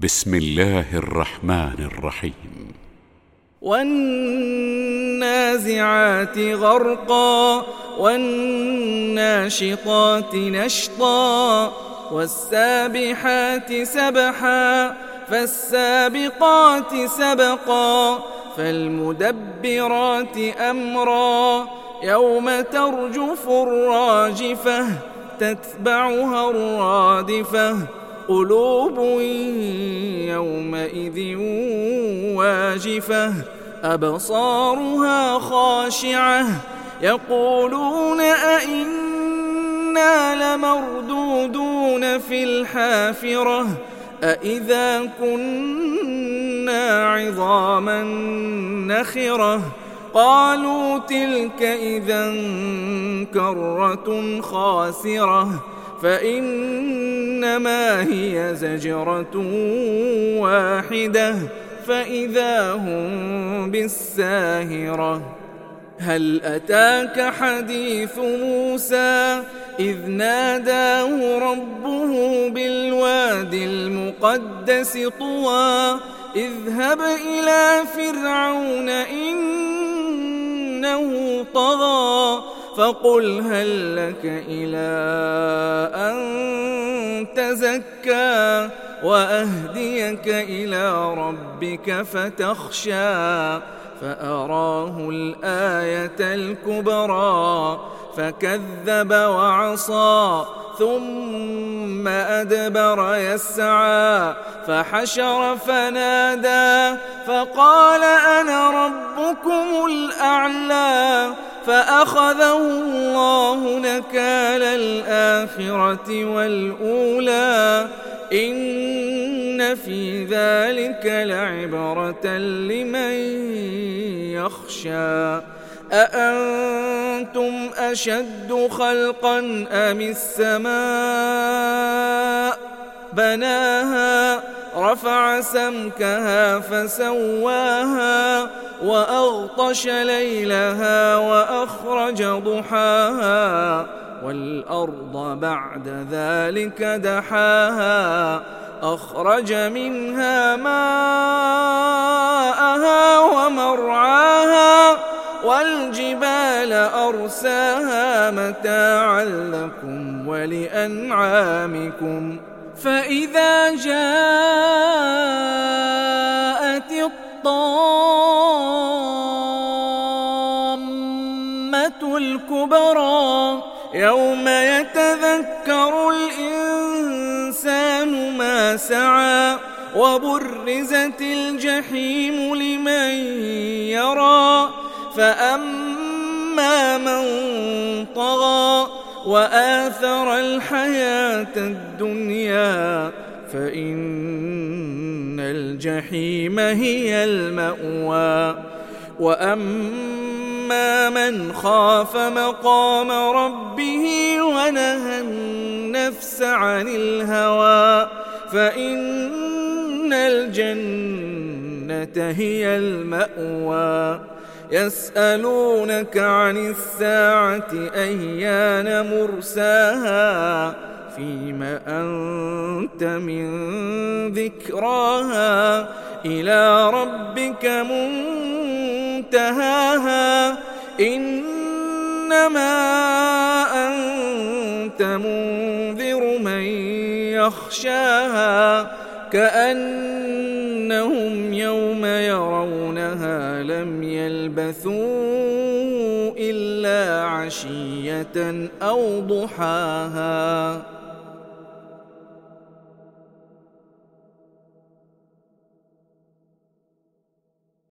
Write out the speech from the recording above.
بسم الله الرحمن الرحيم. والنازعات غرقا والناشطات نشطا والسابحات سبحا فالسابقات سبقا فالمدبرات أمرا يوم ترجف الراجفة تتبعها الرادفة قلوب يومئذ واجفة أبصارها خاشعة يقولون أئنا لمردودون في الحافرة أئذا كنا عظاما نخرة قالوا تلك إذا كرة خاسرة فإنما هي زجرة واحدة فإذا هم بالساهرة. هل أتاك حديث موسى إذ ناداه ربه بالوادي المقدس طوى اذهب إلى فرعون إنه طغى فقل هل لك إلى أن تزكى وأهديك إلى ربك فتخشى فأراه الآية الكبرى فكذب وعصى ثم أدبر يسعى فحشر فنادى فقال أنا ربكم الأعلى فأخذه الله نكال الآخرة والأولى إن في ذلك لعبرة لمن يخشى. أأنتم أشد خلقا أم السماء بناها رفع سمكها فسواها وأغطش ليلها وأخرج ضحاها والأرض بعد ذلك دحاها أخرج منها ماءها ومرعاها والجبال أرساها متاعا لكم ولأنعامكم فإذا جاءت الطامة الكبرى يوم يتذكر الإنسان ما سعى وبرزت الجحيم لمن يرى فأما من طغى وآثر الحياة الدنيا فإن الجحيم هي المأوى وأما من خاف مقام ربه ونهى النفس عن الهوى فإن الجنة هي المأوى. يسألونك عن الساعة أيان مرساها فيم أنت من ذكراها إلى ربك منتهاها إنما أنت منذر من يخشاها كأنهم يوم يرونها لم يلبثوا إلا عشية أو ضحاها.